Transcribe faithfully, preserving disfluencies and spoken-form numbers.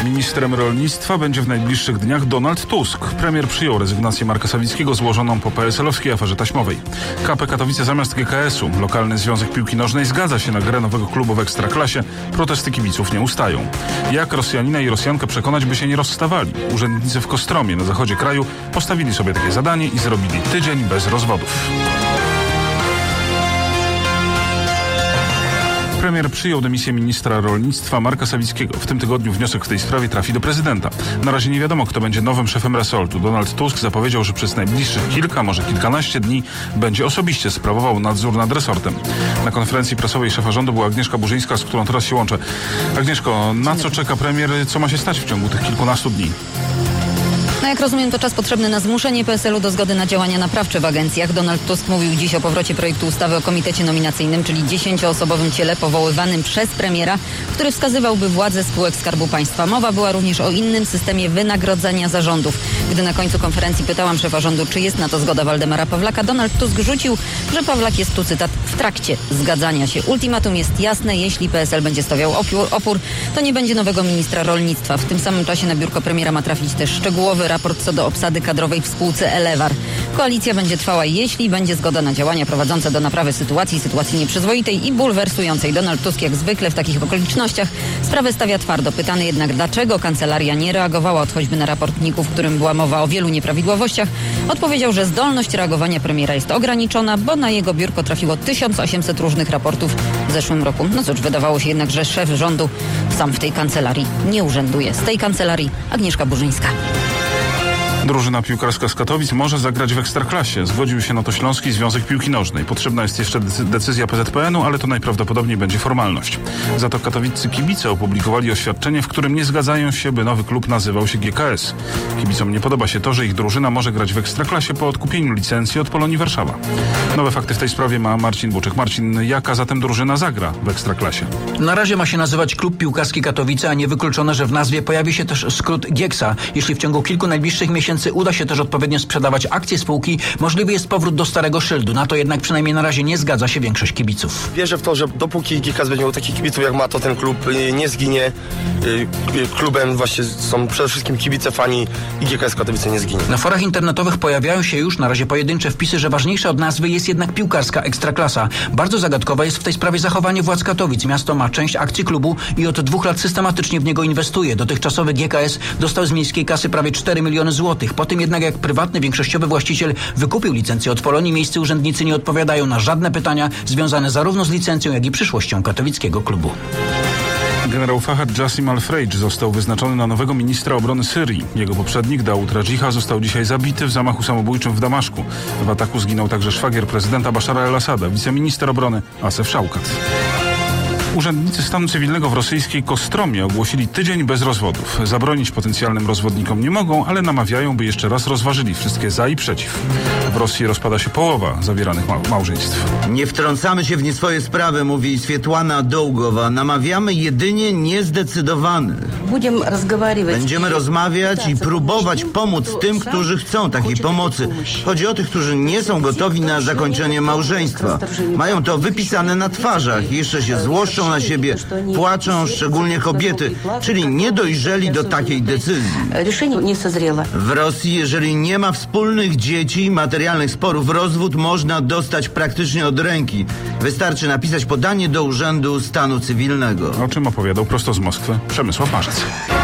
Ministrem rolnictwa będzie w najbliższych dniach Donald Tusk. Premier przyjął rezygnację Marka Sawickiego złożoną po P S L-owskiej aferze taśmowej. K P Katowice zamiast G K S-u. Lokalny Związek Piłki Nożnej zgadza się na grę nowego klubu w Ekstraklasie. Protesty kibiców nie ustają. Jak Rosjanina i Rosjankę przekonać, by się nie rozstawali? Urzędnicy w Kostromie na zachodzie kraju postawili sobie takie zadanie i zrobili tydzień bez rozwodów. Premier przyjął dymisję ministra rolnictwa Marka Sawickiego. W tym tygodniu wniosek w tej sprawie trafi do prezydenta. Na razie nie wiadomo, kto będzie nowym szefem resortu. Donald Tusk zapowiedział, że przez najbliższych kilka, może kilkanaście dni będzie osobiście sprawował nadzór nad resortem. Na konferencji prasowej szefa rządu była Agnieszka Burzyńska, z którą teraz się łączę. Agnieszko, na co czeka premier? Co ma się stać w ciągu tych kilkunastu dni? No jak rozumiem, to czas potrzebny na zmuszenie P S L-u do zgody na działania naprawcze w agencjach. Donald Tusk mówił dziś o powrocie projektu ustawy o komitecie nominacyjnym, czyli dziesięcioosobowym ciele powoływanym przez premiera, który wskazywałby władzę spółek Skarbu Państwa. Mowa była również o innym systemie wynagrodzenia zarządów. Gdy na końcu konferencji pytałam szefa rządu, czy jest na to zgoda Waldemara Pawlaka, Donald Tusk rzucił, że Pawlak jest, tu cytat, w trakcie zgadzania się. Ultimatum jest jasne, jeśli P S L będzie stawiał opór, opór, to nie będzie nowego ministra rolnictwa. W tym samym czasie na biurko premiera ma trafić też szczegółowy raport co do obsady kadrowej w spółce Elewar. Koalicja będzie trwała, jeśli będzie zgoda na działania prowadzące do naprawy sytuacji, sytuacji nieprzyzwoitej i bulwersującej. Donald Tusk jak zwykle w takich okolicznościach sprawę stawia twardo. Pytany jednak, dlaczego kancelaria nie reagowała od choćby na raportników, w którym była mowa o wielu nieprawidłowościach, odpowiedział, że zdolność reagowania premiera jest ograniczona, bo na jego biurko trafiło tysiąc osiemset różnych raportów w zeszłym roku. No cóż, wydawało się jednak, że szef rządu sam w tej kancelarii nie urzęduje. Z tej kancelarii Agnieszka Burzyńska. Drużyna piłkarska z Katowic może zagrać w Ekstraklasie. Zgodził się na to Śląski Związek Piłki Nożnej. Potrzebna jest jeszcze decyzja P Z P N-u, ale to najprawdopodobniej będzie formalność. Za to katowiccy kibice opublikowali oświadczenie, w którym nie zgadzają się, by nowy klub nazywał się G K S. Kibicom nie podoba się to, że ich drużyna może grać w Ekstraklasie po odkupieniu licencji od Polonii Warszawa. Nowe fakty w tej sprawie ma Marcin Buczek. Marcin, jaka zatem drużyna zagra w Ekstraklasie? Na razie ma się nazywać Klub Piłkarski Katowice, a nie wykluczone, że w nazwie pojawi się też skrót Gieksa. Jeśli w ciągu kilku najbliższych miesięcy uda się też odpowiednio sprzedawać akcje spółki, możliwy jest powrót do starego szyldu. Na to jednak przynajmniej na razie nie zgadza się większość kibiców. Wierzę w to, że dopóki G K S będzie miał takich kibiców jak ma, to ten klub nie zginie. Klubem właśnie są przede wszystkim kibice, fani i G K S Katowice nie zginie. Na forach internetowych pojawiają się już na razie pojedyncze wpisy, że ważniejsza od nazwy jest jednak piłkarska Ekstraklasa. Bardzo zagadkowe jest w tej sprawie zachowanie władz Katowic. Miasto ma część akcji klubu i od dwóch lat systematycznie w niego inwestuje. Dotychczasowy G K S dostał z miejskiej kasy prawie cztery miliony złotych. Po tym jednak jak prywatny, większościowy właściciel wykupił licencję od Polonii, miejscy urzędnicy nie odpowiadają na żadne pytania związane zarówno z licencją, jak i przyszłością katowickiego klubu. Generał Fahad Jassim al-Frejdż został wyznaczony na nowego ministra obrony Syrii. Jego poprzednik, Daud Rajiha, został dzisiaj zabity w zamachu samobójczym w Damaszku. W ataku zginął także szwagier prezydenta Bashara el-Assada, wiceminister obrony Asef Szaukat. Urzędnicy stanu cywilnego w rosyjskiej Kostromie ogłosili tydzień bez rozwodów. Zabronić potencjalnym rozwodnikom nie mogą, ale namawiają, by jeszcze raz rozważyli wszystkie za i przeciw. W Rosji rozpada się połowa zawieranych ma- małżeństw. Nie wtrącamy się w nie swoje sprawy, mówi Swietłana Dołgowa. Namawiamy jedynie niezdecydowanych. Będziemy rozmawiać i próbować pomóc tym, którzy chcą takiej pomocy. Chodzi o tych, którzy nie są gotowi na zakończenie małżeństwa. Mają to wypisane na twarzach. Jeszcze się złoszczą na siebie, płaczą, szczególnie kobiety, czyli nie dojrzeli do takiej decyzji. W Rosji, jeżeli nie ma wspólnych dzieci, materialnych sporów, rozwód można dostać praktycznie od ręki. Wystarczy napisać podanie do Urzędu Stanu Cywilnego. O czym opowiadał prosto z Moskwy Przemysław Marzec.